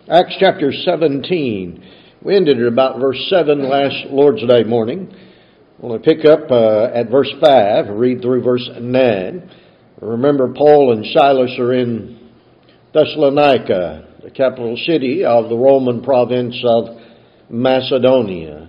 Acts chapter 17. We ended at about verse 7 last Lord's Day morning. We'll pick up at verse 5, read through verse 9. Remember, Paul and Silas are in Thessalonica, the capital city of the Roman province of Macedonia.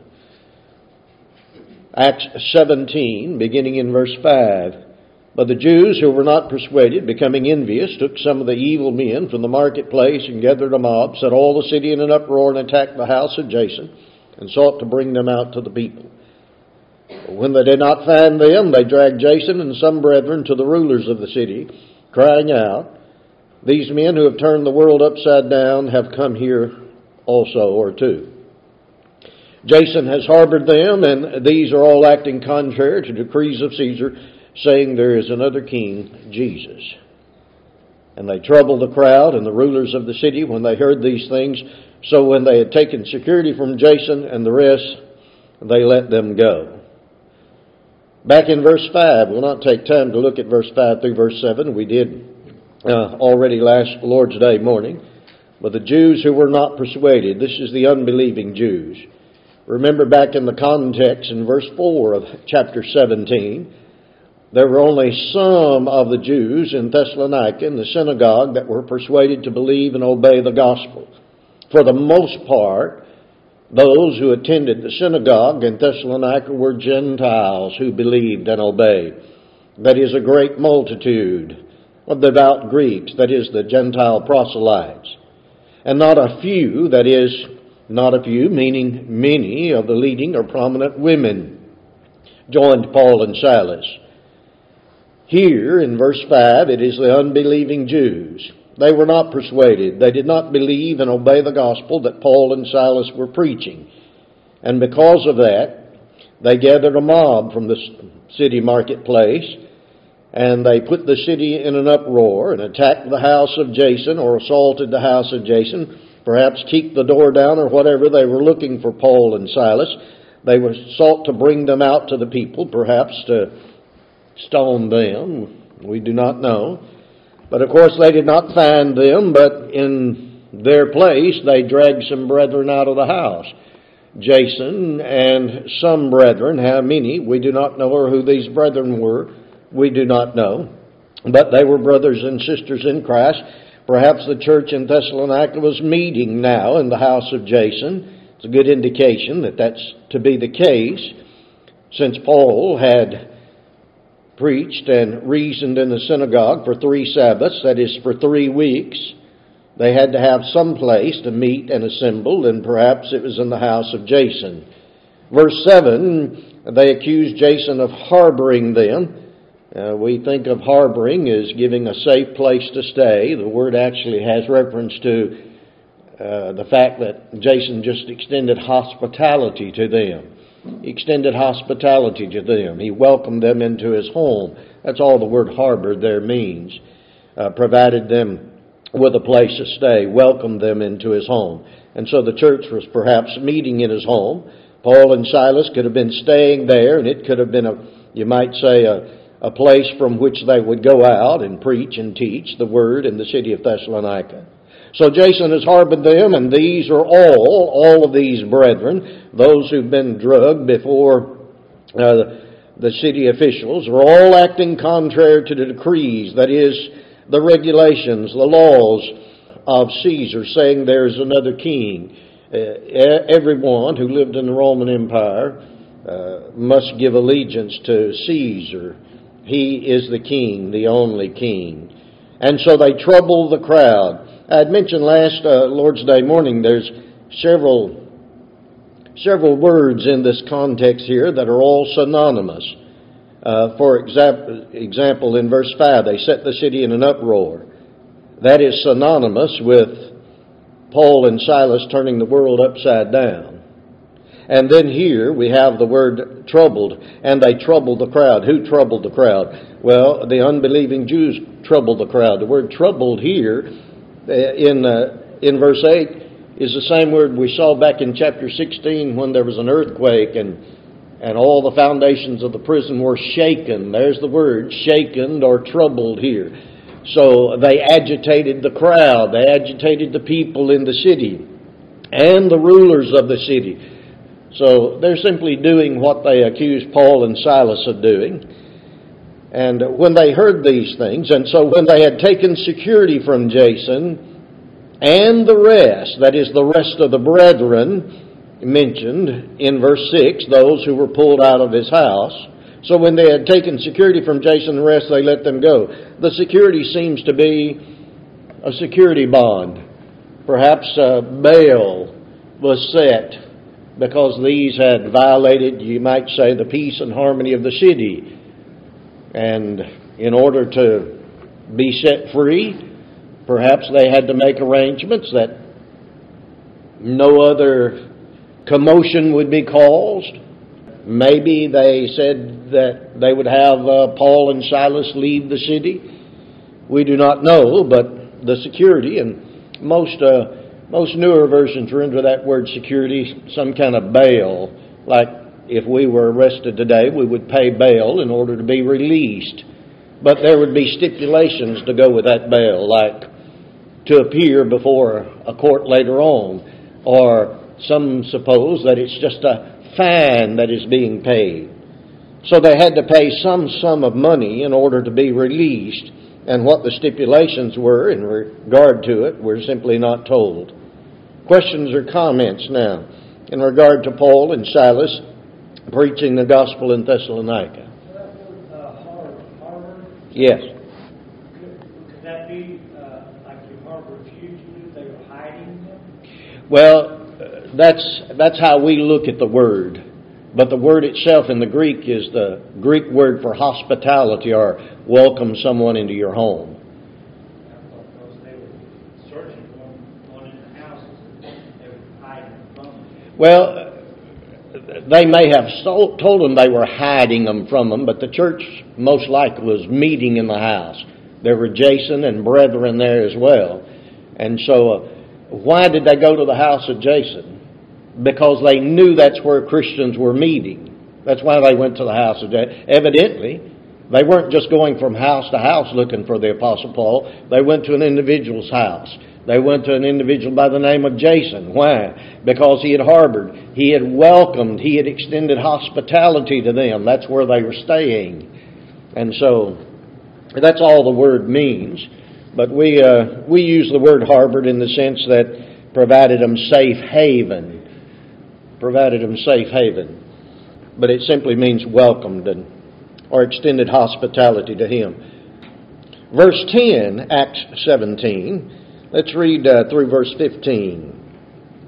Acts 17, beginning in verse 5. But the Jews who were not persuaded, becoming envious, took some of the evil men from the marketplace and gathered a mob, set all the city in an uproar, and attacked the house of Jason, and sought to bring them out to the people. But when they did not find them, they dragged Jason and some brethren to the rulers of the city, crying out, "These men who have turned the world upside down have come here also, or too. Jason has harbored them, and these are all acting contrary to decrees of Caesar, saying there is another king, Jesus." And they troubled the crowd and the rulers of the city when they heard these things. So when they had taken security from Jason and the rest, they let them go. Back in verse 5, we'll not take time to look at verse 5 through verse 7. We did already last Lord's Day morning. But the Jews who were not persuaded, this is the unbelieving Jews. Remember back in the context in verse 4 of chapter 17, there were only some of the Jews in Thessalonica in the synagogue that were persuaded to believe and obey the gospel. For the most part, those who attended the synagogue in Thessalonica were Gentiles who believed and obeyed. That is a great multitude of devout Greeks, that is the Gentile proselytes. And not a few, that is not a few, meaning many of the leading or prominent women joined Paul and Silas. Here in verse 5, it is the unbelieving Jews. They were not persuaded. They did not believe and obey the gospel that Paul and Silas were preaching. And because of that, they gathered a mob from the city marketplace, and they put the city in an uproar and attacked the house of Jason, or assaulted the house of Jason, perhaps kicked the door down or whatever. They were looking for Paul and Silas. They were sought to bring them out to the people, perhaps to stone them. We do not know. But of course they did not find them, but in their place they dragged some brethren out of the house. Jason and some brethren. How many? We do not know, or who these brethren were. We do not know. But they were brothers and sisters in Christ. Perhaps the church in Thessalonica was meeting now in the house of Jason. It's a good indication that that's to be the case, since Paul had preached and reasoned in the synagogue for 3 Sabbaths, that is for 3 weeks. They had to have some place to meet and assemble, and perhaps it was in the house of Jason. Verse 7, they accused Jason of harboring them. We think of harboring as giving a safe place to stay. The word actually has reference to the fact that Jason just extended hospitality to them. He extended hospitality to them. He welcomed them into his home. That's all the word harbor there means. Provided them with a place to stay, welcomed them into his home. And so the church was perhaps meeting in his home. Paul and Silas could have been staying there, and it could have been you might say, a place from which they would go out and preach and teach the word in the city of Thessalonica. So Jason has harbored them, and these are all of these brethren, those who've been drugged before the city officials, are all acting contrary to the decrees, that is, the regulations, the laws of Caesar, saying there's another king. Everyone who lived in the Roman Empire must give allegiance to Caesar. He is the king, the only king. And so they trouble the crowd. I had mentioned last Lord's Day morning there's several words in this context here that are all synonymous. For example, in verse 5, they set the city in an uproar. That is synonymous with Paul and Silas turning the world upside down. And then here we have the word troubled, and they troubled the crowd. Who troubled the crowd? Well, the unbelieving Jews troubled the crowd. The word troubled here in verse 8 is the same word we saw back in chapter 16 when there was an earthquake and all the foundations of the prison were shaken. There's the word, shaken or troubled here. So they agitated the crowd. They agitated the people in the city and the rulers of the city. So they're simply doing what they accused Paul and Silas of doing. And when they heard these things, and so when they had taken security from Jason and the rest, that is the rest of the brethren mentioned in verse 6, those who were pulled out of his house. So when they had taken security from Jason and the rest, they let them go. The security seems to be a security bond. Perhaps bail was set because these had violated, you might say, the peace and harmony of the city. And in order to be set free, perhaps they had to make arrangements that no other commotion would be caused. Maybe they said that they would have Paul and Silas leave the city. We do not know, but the security, and most newer versions render that word security some kind of bail. Like if we were arrested today, we would pay bail in order to be released. But there would be stipulations to go with that bail, like to appear before a court later on, or some suppose that it's just a fine that is being paid. So they had to pay some sum of money in order to be released, and what the stipulations were in regard to it, we're simply not told. Questions or comments now in regard to Paul and Silas preaching the gospel in Thessalonica? Harbor? Yes. Could that be like you harbor fugitives? They were hiding them? Well, that's how we look at the word. But the word itself in the Greek is the Greek word for hospitality, or welcome someone into your home. I thought they were searching for one in the houses. They were hiding from them. Well, they may have told them they were hiding them from them, but the church most likely was meeting in the house. There were Jason and brethren there as well. And so why did they go to the house of Jason? Because they knew that's where Christians were meeting. That's why they went to the house of Jason. Evidently, they weren't just going from house to house looking for the Apostle Paul. They went to an individual's house. They went to an individual by the name of Jason. Why? Because he had harbored, he had welcomed, he had extended hospitality to them. That's where they were staying. And so, that's all the word means. But we use the word harbored in the sense that provided them safe haven. Provided them safe haven. But it simply means welcomed or extended hospitality to him. Verse 10, Acts 17. Let's read through verse 15.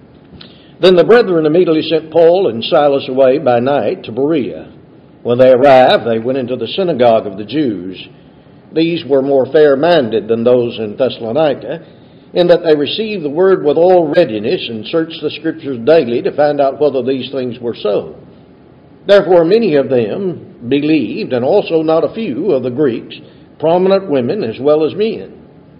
Then the brethren immediately sent Paul and Silas away by night to Berea. When they arrived, they went into the synagogue of the Jews. These were more fair-minded than those in Thessalonica, in that they received the word with all readiness and searched the Scriptures daily to find out whether these things were so. Therefore many of them believed, and also not a few of the Greeks, prominent women as well as men.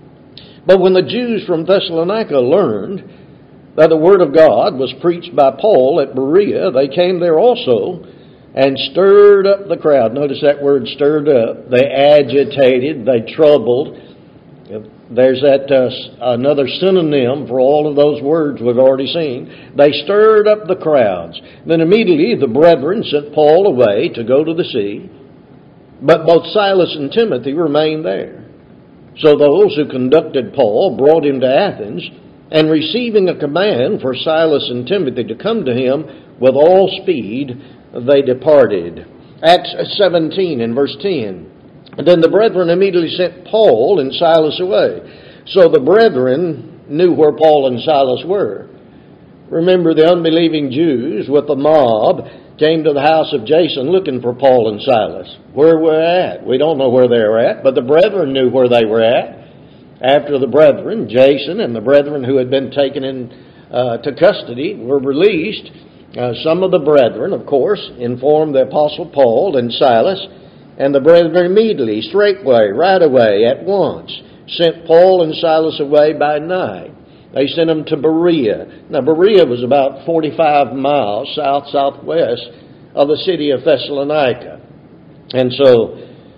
But when the Jews from Thessalonica learned that the word of God was preached by Paul at Berea, they came there also and stirred up the crowd. Notice that word, stirred up. They agitated, they troubled. There's that another synonym for all of those words we've already seen. They stirred up the crowds. Then immediately the brethren sent Paul away to go to the sea, but both Silas and Timothy remained there. So those who conducted Paul brought him to Athens, and receiving a command for Silas and Timothy to come to him with all speed, they departed. Acts 17 and verse 10. And then the brethren immediately sent Paul and Silas away. So the brethren knew where Paul and Silas were. Remember, the unbelieving Jews with the mob came to the house of Jason looking for Paul and Silas. Where we're at? We don't know where they were at, but the brethren knew where they were at. After the brethren, Jason and the brethren who had been taken into custody were released, some of the brethren, of course, informed the Apostle Paul and Silas, and the brethren immediately, straightway, right away, at once, sent Paul and Silas away by night. They sent them to Berea. Now, Berea was about 45 miles southwest of the city of Thessalonica. And so,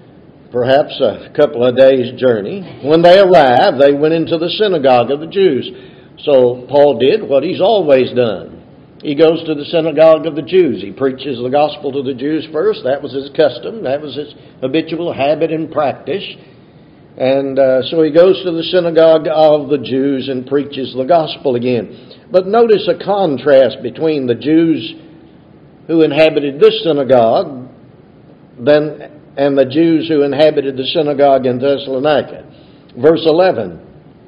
perhaps a couple of days' journey. When they arrived, they went into the synagogue of the Jews. So Paul did what he's always done. He goes to the synagogue of the Jews. He preaches the gospel to the Jews first. That was his custom. That was his habitual habit and practice. And so he goes to the synagogue of the Jews and preaches the gospel again. But notice a contrast between the Jews who inhabited this synagogue and the Jews who inhabited the synagogue in Thessalonica. Verse 11.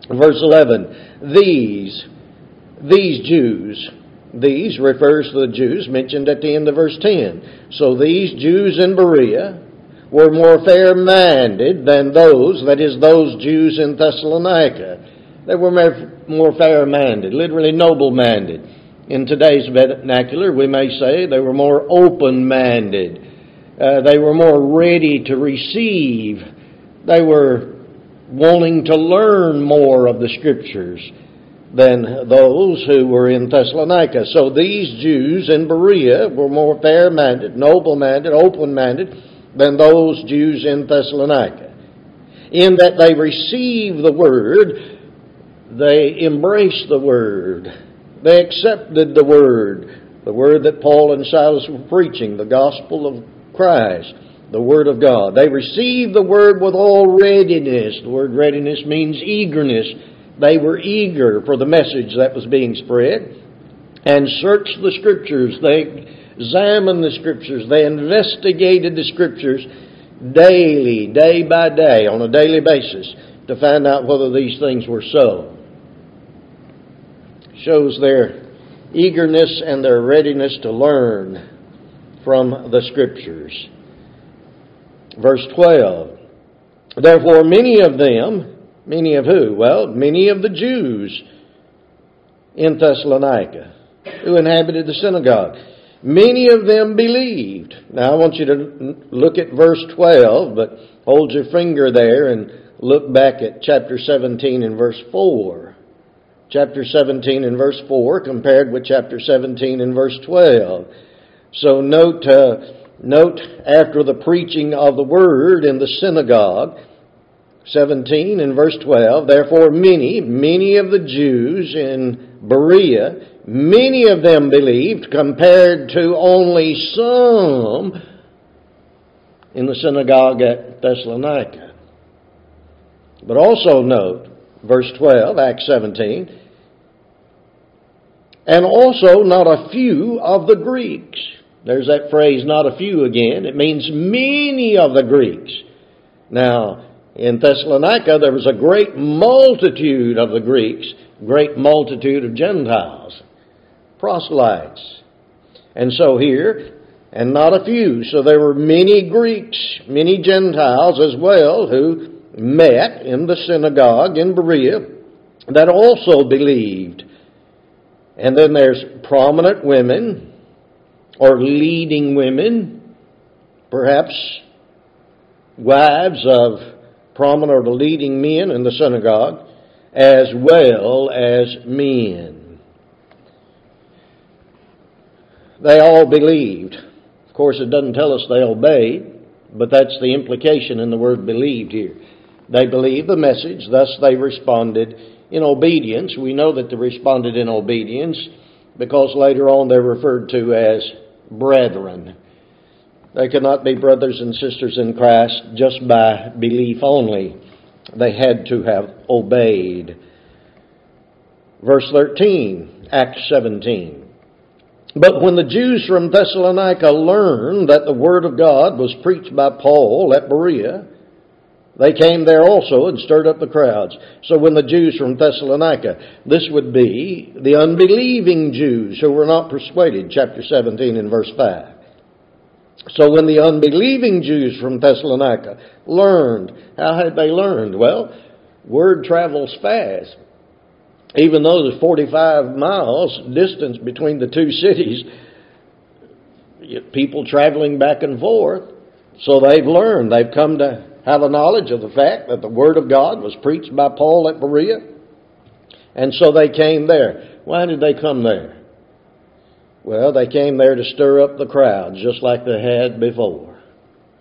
These Jews, these refers to the Jews mentioned at the end of verse 10. So these Jews in Berea were more fair-minded than those, that is, those Jews in Thessalonica. They were more fair-minded, literally noble-minded. In today's vernacular, we may say they were more open-minded. They were more ready to receive. They were wanting to learn more of the Scriptures than those who were in Thessalonica. So these Jews in Berea were more fair-minded, noble-minded, open-minded than those Jews in Thessalonica. In that they received the Word, they embraced the Word, they accepted the Word that Paul and Silas were preaching, the gospel of Christ, the Word of God. They received the Word with all readiness. The word readiness means eagerness. They were eager for the message that was being spread and searched the Scriptures. They examined the Scriptures. They investigated the Scriptures daily, day by day, on a daily basis to find out whether these things were so. Shows their eagerness and their readiness to learn from the Scriptures. Verse 12. Therefore many of them, many of who? Well, many of the Jews in Thessalonica who inhabited the synagogue. Many of them believed. Now I want you to look at verse 12, but hold your finger there and look back at chapter 17 and verse 4. Chapter 17 and verse 4 compared with chapter 17 and verse 12. So note after the preaching of the word in the synagogue, 17 and verse 12, therefore many of the Jews in Berea, many of them believed compared to only some in the synagogue at Thessalonica. But also note, verse 12, Acts 17, and also not a few of the Greeks. There's that phrase, not a few again. It means many of the Greeks. Now, in Thessalonica, there was a great multitude of the Greeks, great multitude of Gentiles, proselytes. And so here, and not a few. So there were many Greeks, many Gentiles as well, who met in the synagogue in Berea that also believed. And then there's prominent women or leading women, perhaps wives of prominent or leading men in the synagogue, as well as men. They all believed. Of course, it doesn't tell us they obeyed, but that's the implication in the word believed here. They believed the message, thus they responded in obedience. We know that they responded in obedience because later on they're referred to as brethren. They could not be brothers and sisters in Christ just by belief only. They had to have obeyed. Verse 13, Acts 17. But when the Jews from Thessalonica learned that the word of God was preached by Paul at Berea, they came there also and stirred up the crowds. So when the Jews from Thessalonica, this would be the unbelieving Jews who were not persuaded, chapter 17 and verse 5. So when the unbelieving Jews from Thessalonica learned, how had they learned? Well, word travels fast. Even though there's 45 miles distance between the two cities, people traveling back and forth. So they've learned. They've come to have a knowledge of the fact that the Word of God was preached by Paul at Berea. And so they came there. Why did they come there? Well, they came there to stir up the crowds, just like they had before.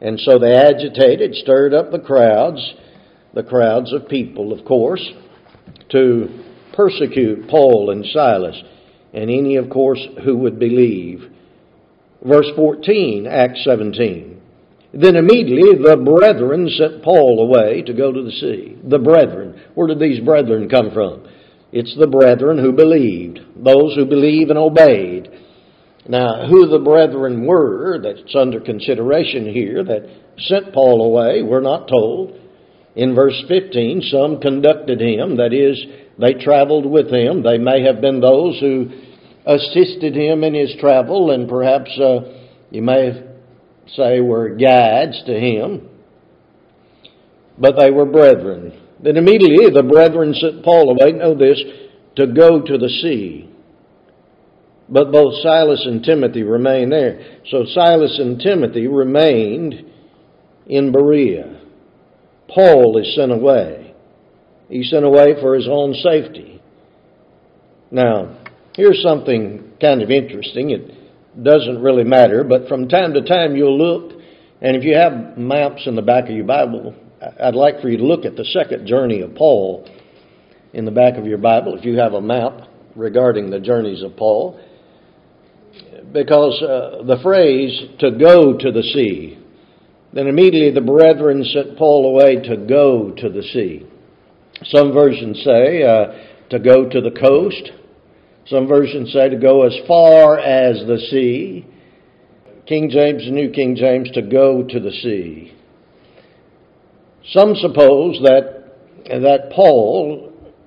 And so they agitated, stirred up the crowds of people, of course, to persecute Paul and Silas, and any, of course, who would believe. Verse 14, Acts 17. Then immediately the brethren sent Paul away to go to the sea. The brethren. Where did these brethren come from? It's the brethren who believed, those who believe and obeyed. Now, who the brethren were that's under consideration here that sent Paul away, we're not told. In verse 15, some conducted him, that is, they traveled with him. They may have been those who assisted him in his travel, and perhaps you may say were guides to him. But they were brethren. Then immediately the brethren sent Paul away, know this, to go to the sea. But both Silas and Timothy remained there. So Silas and Timothy remained in Berea. Paul is sent away. He's sent away for his own safety. Now, here's something kind of interesting. It doesn't really matter, but from time to time you'll look, and if you have maps in the back of your Bible, I'd like for you to look at the second journey of Paul in the back of your Bible, if you have a map regarding the journeys of Paul, because the phrase, to go to the sea, then immediately the brethren sent Paul away to go to the sea. Some versions say to go to the coast. Some versions say to go as far as the sea. King James and New King James, to go to the sea. Some suppose that Paul,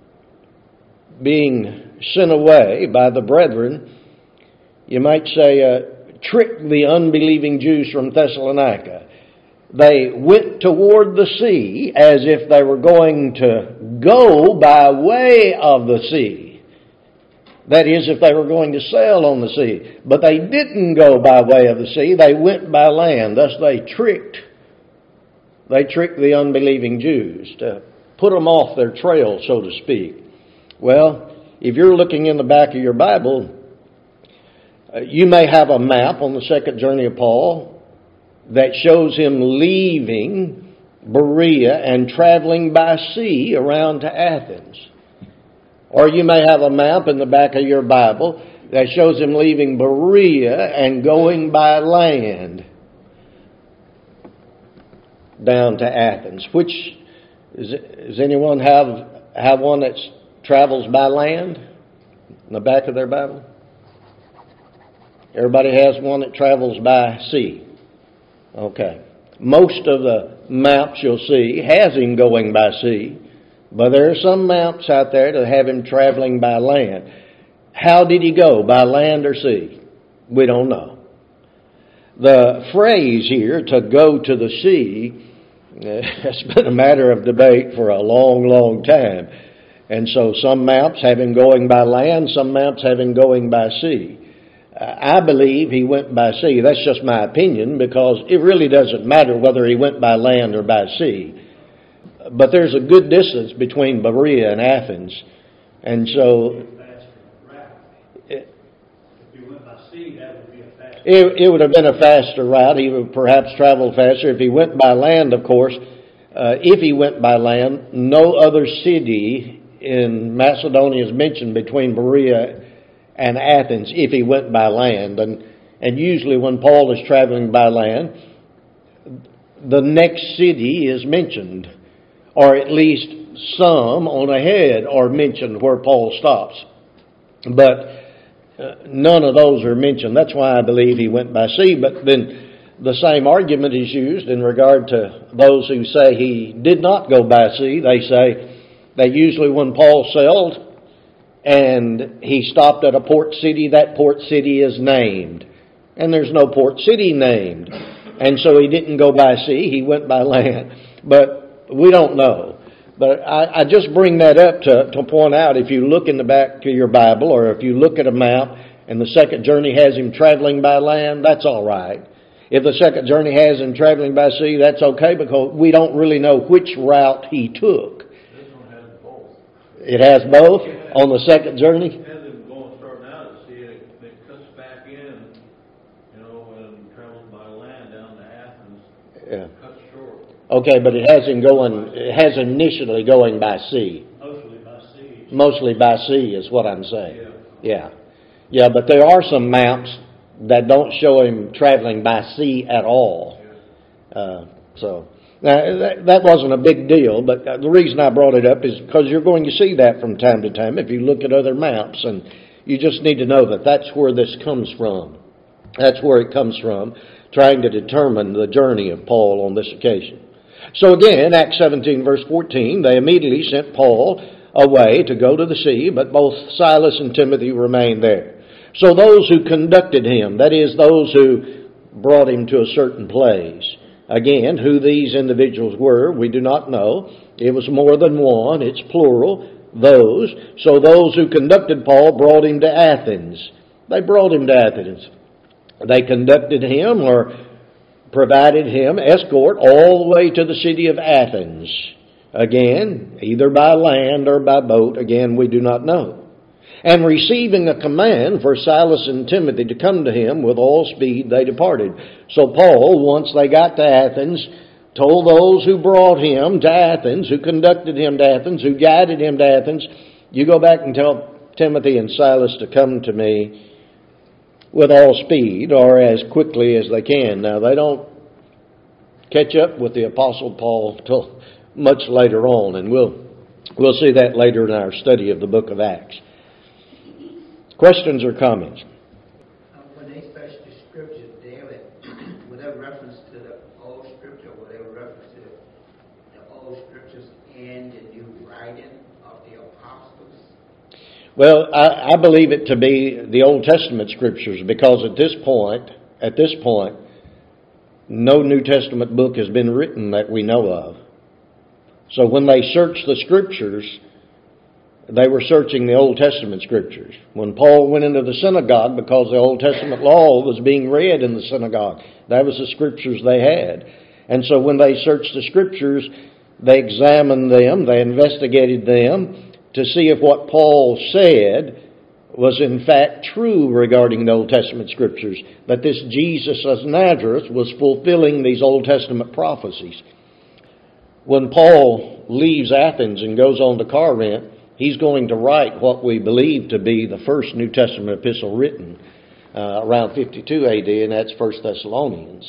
being sent away by the brethren, you might say, tricked the unbelieving Jews from Thessalonica. They went toward the sea as if they were going to go by way of the sea. That is, if they were going to sail on the sea. But they didn't go by way of the sea. They went by land. Thus they tricked the unbelieving Jews to put them off their trail, so to speak. Well, if you're looking in the back of your Bible, you may have a map on the second journey of Paul that shows him leaving Berea and traveling by sea around to Athens. Or you may have a map in the back of your Bible that shows him leaving Berea and going by land down to Athens. Which, does anyone have one that travels by land in the back of their Bible? Everybody has one that travels by sea. Okay. Most of the maps you'll see has him going by sea, but there are some maps out there that have him traveling by land. How did he go? By land or sea? We don't know. The phrase here, to go to the sea, has been a matter of debate for a long, long time. And so some maps have him going by land, some maps have him going by sea. I believe he went by sea. That's just my opinion, because it really doesn't matter whether he went by land or by sea. But there's a good distance between Berea and Athens. And so If you went by sea, that would be a faster. it would have been a faster route. He would perhaps travel faster. If he went by land, of course, if he went by land, no other city in Macedonia is mentioned between Berea and Athens if he went by land. And usually when Paul is traveling by land, the next city is mentioned, or at least some on ahead are mentioned where Paul stops. But none of those are mentioned. That's why I believe he went by sea. But then the same argument is used in regard to those who say he did not go by sea. They say that usually when Paul sailed and he stopped at a port city, that port city is named. And there's no port city named. And so he didn't go by sea, he went by land. But we don't know. But I just bring that up to point out, if you look in the back of your Bible, or if you look at a map and the second journey has him traveling by land, that's all right. If the second journey has him traveling by sea, that's okay, because we don't really know which route he took. This one has both. It has both on the second journey? It has him going starting out at sea, it cuts back in, and travels by land down to Athens. Yeah. That's short. Okay, but it has initially going by sea. Mostly by sea. Mostly by sea is what I'm saying. Yeah. Yeah, but there are some maps that don't show him traveling by sea at all. So that wasn't a big deal, but the reason I brought it up is because you're going to see that from time to time if you look at other maps, and you just need to know that that's where this comes from. That's where it comes from, trying to determine the journey of Paul on this occasion. So again, Acts 17 verse 14, they immediately sent Paul away to go to the sea, but both Silas and Timothy remained there. So those who conducted him, that is, those who brought him to a certain place. Again, who these individuals were, we do not know. It was more than one. It's plural, those. So those who conducted Paul brought him to Athens. They brought him to Athens. They conducted him or provided him escort all the way to the city of Athens. Again, either by land or by boat. Again, we do not know. And receiving a command for Silas and Timothy to come to him with all speed, they departed. So Paul, once they got to Athens, told those who brought him to Athens, who conducted him to Athens, who guided him to Athens, you go back and tell Timothy and Silas to come to me with all speed, or as quickly as they can. Now, they don't catch up with the Apostle Paul till much later on, and we'll see that later in our study of the book of Acts. Questions or comments? When they search the scriptures daily, would that reference to the old scripture, or would that reference to the old scriptures and the new writing of the apostles? Well, I believe it to be the Old Testament scriptures, because at this point, no New Testament book has been written that we know of. So when they searched the scriptures, they were searching the Old Testament scriptures. When Paul went into the synagogue, because the Old Testament law was being read in the synagogue, that was the scriptures they had. And so when they searched the scriptures, they examined them, they investigated them to see if what Paul said was in fact true regarding the Old Testament scriptures, that this Jesus of Nazareth was fulfilling these Old Testament prophecies. When Paul leaves Athens and goes on to Corinth, he's going to write what we believe to be the first New Testament epistle written around 52 AD, and that's 1 Thessalonians.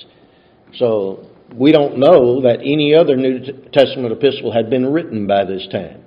So we don't know that any other New Testament epistle had been written by this time.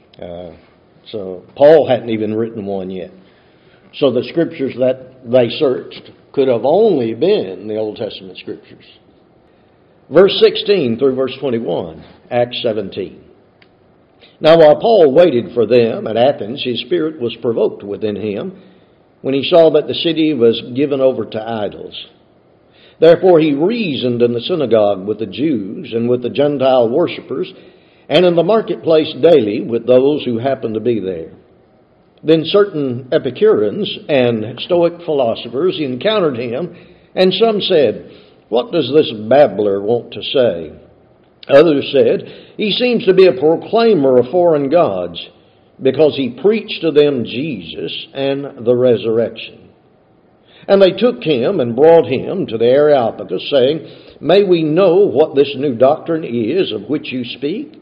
So Paul hadn't even written one yet. So the scriptures that they searched could have only been the Old Testament scriptures. Verse 16 through verse 21, Acts 17. Now while Paul waited for them at Athens, his spirit was provoked within him when he saw that the city was given over to idols. Therefore he reasoned in the synagogue with the Jews and with the Gentile worshippers, and in the marketplace daily with those who happened to be there. Then certain Epicureans and Stoic philosophers encountered him, and some said, "What does this babbler want to say?" Others said, "He seems to be a proclaimer of foreign gods, because he preached to them Jesus and the resurrection." And they took him and brought him to the Areopagus, saying, "May we know what this new doctrine is of which you speak?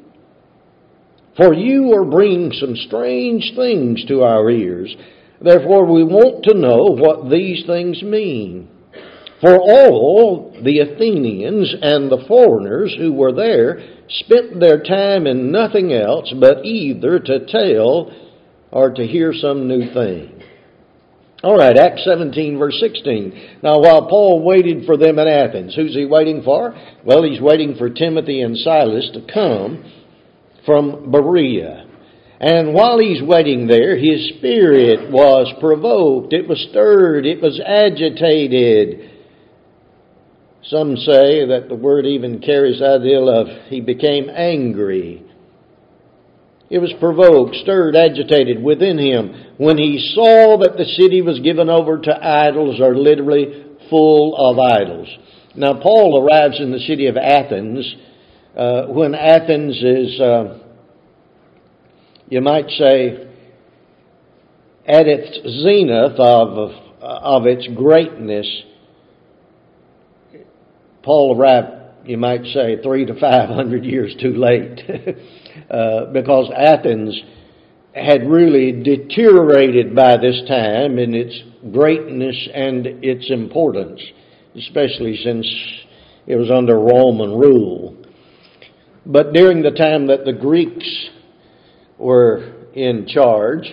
For you are bringing some strange things to our ears. Therefore we want to know what these things mean. For all the Athenians and the foreigners who were there spent their time in nothing else but either to tell or to hear some new thing." All right, Acts 17, verse 16. Now, while Paul waited for them in Athens, who's he waiting for? Well, he's waiting for Timothy and Silas to come from Berea. And while he's waiting there, his spirit was provoked. It was stirred. It was agitated. Some say that the word even carries the idea of he became angry. It was provoked, stirred, agitated within him when he saw that the city was given over to idols, or literally full of idols. Now, Paul arrives in the city of Athens when Athens is, you might say, at its zenith of its greatness. Paul arrived you might say, 300 to 500 years too late, because Athens had really deteriorated by this time in its greatness and its importance, especially since it was under Roman rule. But during the time that the Greeks were in charge,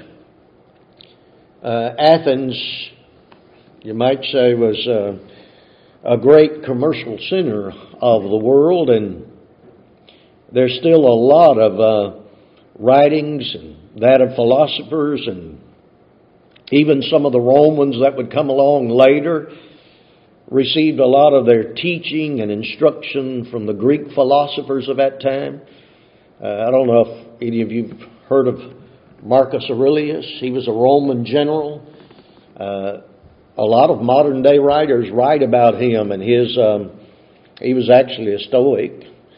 Athens, you might say, was a great commercial center of the world, and there's still a lot of writings, and that of philosophers, and even some of the Romans that would come along later received a lot of their teaching and instruction from the Greek philosophers of that time. I don't know if any of you have heard of Marcus Aurelius. He was a Roman general. A lot of modern day writers write about him, and he was actually a Stoic.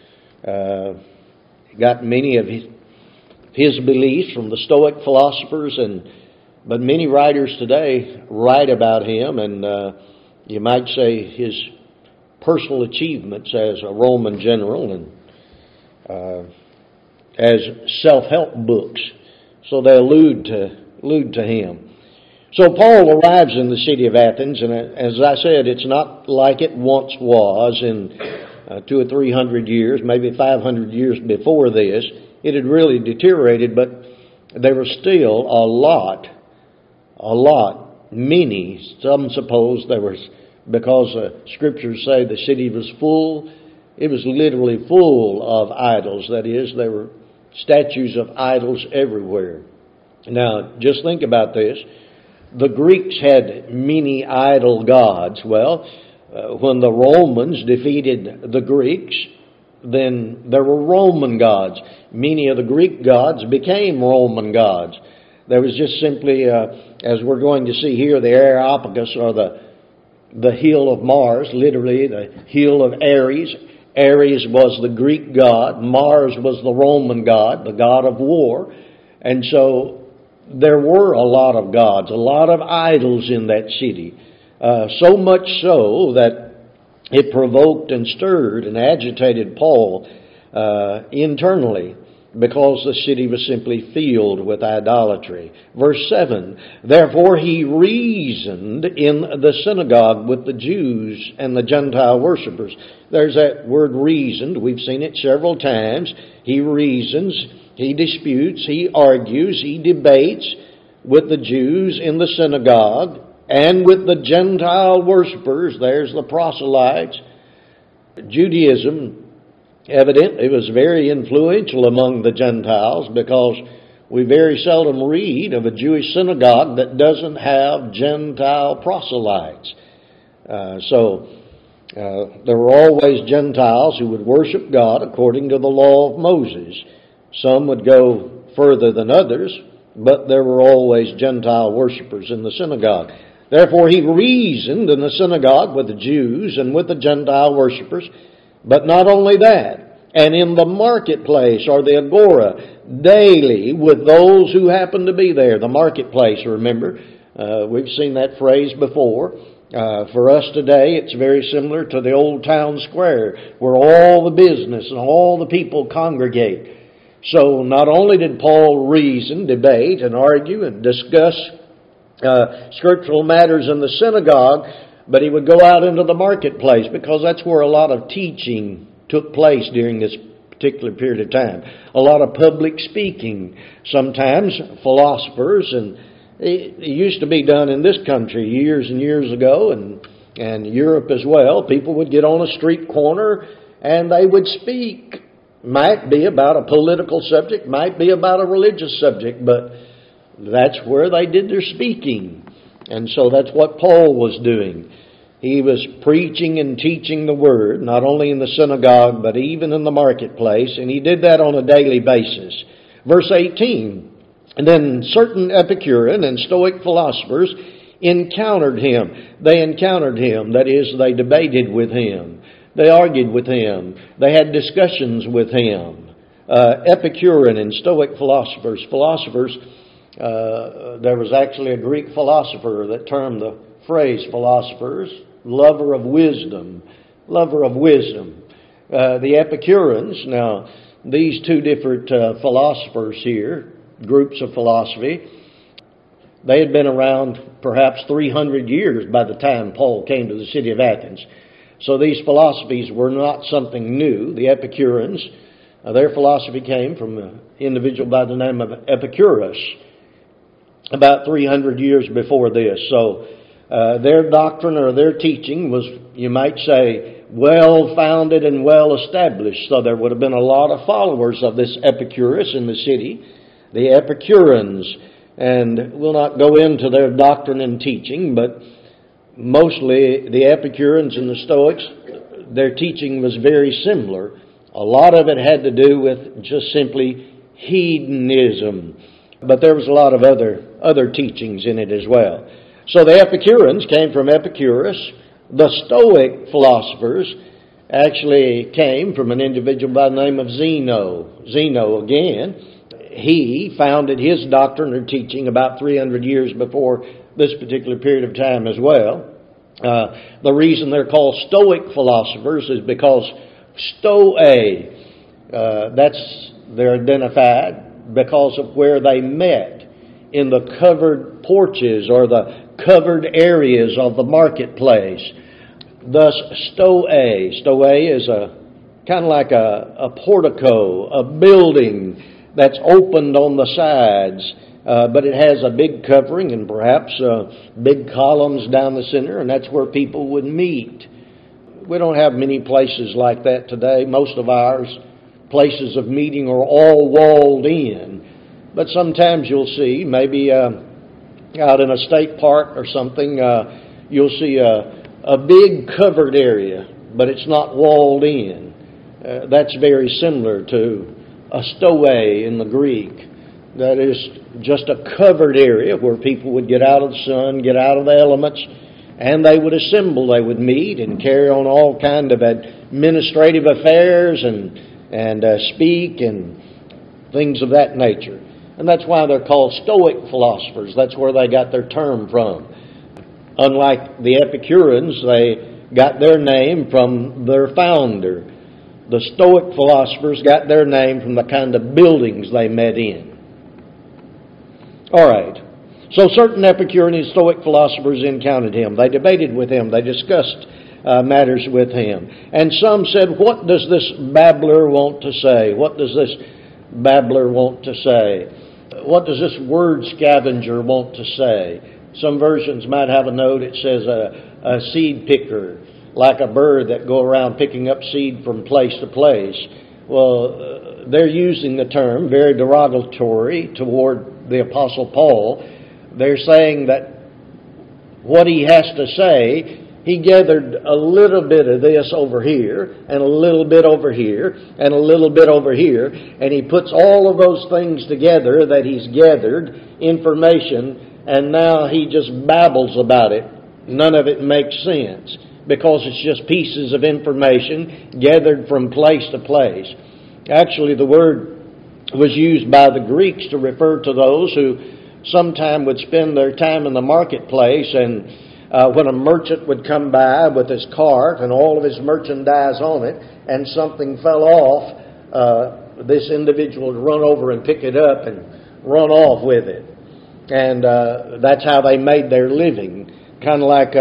He got many of his beliefs from the Stoic philosophers, but many writers today write about him, and you might say his personal achievements as a Roman general and as self-help books. So they allude to him. So Paul arrives in the city of Athens, and as I said, it's not like it once was in 200 or 300 years, maybe 500 years before this. It had really deteriorated, but there were still a lot, many. Some suppose there was, because scriptures say the city was full, it was literally full of idols. That is, there were statues of idols everywhere. Now, just think about this. The Greeks had many idol gods. Well, when the Romans defeated the Greeks, then there were Roman gods. Many of the Greek gods became Roman gods. There was just simply, as we're going to see here, the Areopagus, or the hill of Mars, literally the hill of Ares. Ares was the Greek god. Mars was the Roman god, the god of war. And so there were a lot of gods, a lot of idols in that city. So much so that it provoked and stirred and agitated Paul internally, because the city was simply filled with idolatry. Verse 7, therefore he reasoned in the synagogue with the Jews and the Gentile worshippers. There's that word reasoned. We've seen it several times. He reasons, he disputes, he argues, he debates with the Jews in the synagogue and with the Gentile worshippers. There's the proselytes. Judaism evidently was very influential among the Gentiles, because we very seldom read of a Jewish synagogue that doesn't have Gentile proselytes. There were always Gentiles who would worship God according to the law of Moses. Some would go further than others, but there were always Gentile worshipers in the synagogue. Therefore he reasoned in the synagogue with the Jews and with the Gentile worshippers. But not only that, and in the marketplace, or the agora, daily with those who happen to be there. The marketplace, remember, we've seen that phrase before. For us today, it's very similar to the old town square, where all the business and all the people congregate. So not only did Paul reason, debate, and argue, and discuss scriptural matters in the synagogue, but he would go out into the marketplace, because that's where a lot of teaching took place during this particular period of time. A lot of public speaking, sometimes philosophers, and it used to be done in this country years and years ago, and Europe as well. People would get on a street corner and they would speak. Might be about a political subject, might be about a religious subject, but that's where they did their speaking. And so that's what Paul was doing. He was preaching and teaching the Word, not only in the synagogue, but even in the marketplace, and he did that on a daily basis. Verse 18, and then certain Epicurean and Stoic philosophers encountered him. They encountered him, that is, they debated with him. They argued with him. They had discussions with him. Epicurean and Stoic philosophers. There was actually a Greek philosopher that termed the phrase philosophers, lover of wisdom. the Epicureans. Now, these two different philosophers here, groups of philosophy, they had been around perhaps 300 years by the time Paul came to the city of Athens. So these philosophies were not something new. The Epicureans, their philosophy came from an individual by the name of Epicurus about 300 years before this. So their doctrine or their teaching was, you might say, well-founded and well-established. So there would have been a lot of followers of this Epicurus in the city, the Epicureans. And we'll not go into their doctrine and teaching, but mostly the Epicureans and the Stoics, their teaching was very similar. A lot of it had to do with just simply hedonism, but there was a lot of other teachings in it as well. So the Epicureans came from Epicurus. The Stoic philosophers actually came from an individual by the name of Zeno. Zeno, again, he founded his doctrine or teaching about 300 years before this particular period of time as well. The reason they're called Stoic philosophers is because Stoa, they're identified because of where they met in the covered porches or the covered areas of the marketplace. Thus, Stoa. Stoa is kind of like a portico, a building that's opened on the sides, but it has a big covering and perhaps big columns down the center, and that's where people would meet. We don't have many places like that today. Most of ours, places of meeting, are all walled in. But sometimes you'll see, maybe out in a state park or something, you'll see a big covered area, but it's not walled in. That's very similar to a stoa in the Greek. That is just a covered area where people would get out of the sun, get out of the elements, and they would assemble. They would meet and carry on all kind of administrative affairs and speak and things of that nature. And that's why they're called Stoic philosophers. That's where they got their term from. Unlike the Epicureans, they got their name from their founder. The Stoic philosophers got their name from the kind of buildings they met in. All right. So certain Epicurean and Stoic philosophers encountered him. They debated with him. They discussed matters with him. And some said, what does this babbler want to say? What does this babbler want to say? What does this word scavenger want to say? Some versions might have a note. It says a seed picker, like a bird that go around picking up seed from place to place. Well, they're using the term very derogatory toward the Apostle Paul. They're saying that what he has to say, he gathered a little bit of this over here, and a little bit over here, and a little bit over here, and he puts all of those things together that he's gathered, information, and now he just babbles about it. None of it makes sense, because it's just pieces of information gathered from place to place. Actually, the word was used by the Greeks to refer to those who sometime would spend their time in the marketplace, and when a merchant would come by with his cart and all of his merchandise on it, and something fell off, this individual would run over and pick it up and run off with it. And that's how they made their living, kind of like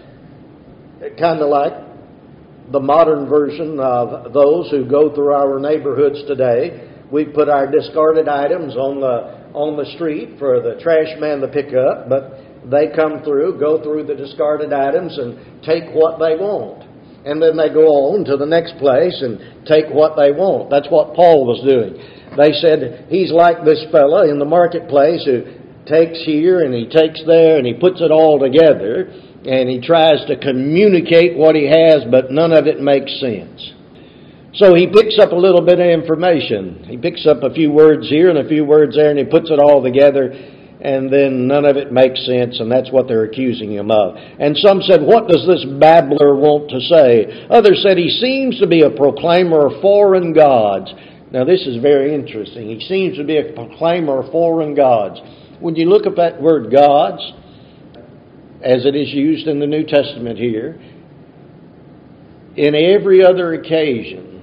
the modern version of those who go through our neighborhoods today. We put our discarded items on the street for the trash man to pick up, but they come through, go through the discarded items and take what they want. And then they go on to the next place and take what they want. That's what Paul was doing. They said he's like this fella in the marketplace who takes here and he takes there and he puts it all together and he tries to communicate what he has, but none of it makes sense. So he picks up a little bit of information. He picks up a few words here and a few words there and he puts it all together, and then none of it makes sense, and that's what they're accusing him of. And some said, what does this babbler want to say? Others said, he seems to be a proclaimer of foreign gods. Now this is very interesting. He seems to be a proclaimer of foreign gods. When you look at that word gods, as it is used in the New Testament here, in every other occasion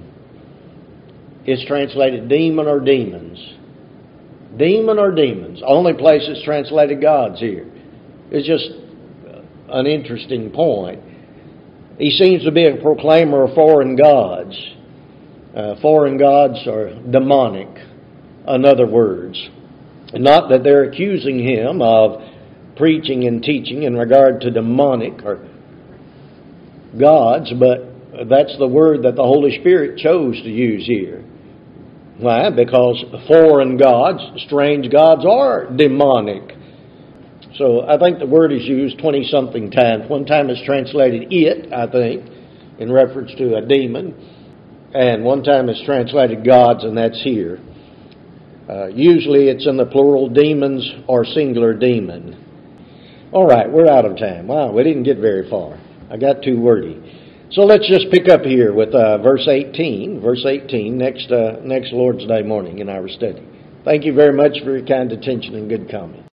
it's translated demon or demons. Demon or demons. Only place it's translated gods here. It's just an interesting point. He seems to be a proclaimer of foreign gods. Foreign gods are demonic, in other words. Not that they're accusing him of preaching and teaching in regard to demonic or gods, but that's the word that the Holy Spirit chose to use here. Why? Because foreign gods, strange gods, are demonic. So I think the word is used 20-something times. One time it's translated it, I think, in reference to a demon. And one time it's translated gods, and that's here. Usually it's in the plural, demons or singular demon. All right, we're out of time. Wow, we didn't get very far. I got too wordy. So let's just pick up here with verse 18. Verse 18, next Lord's Day morning in our study. Thank you very much for your kind attention and good comment.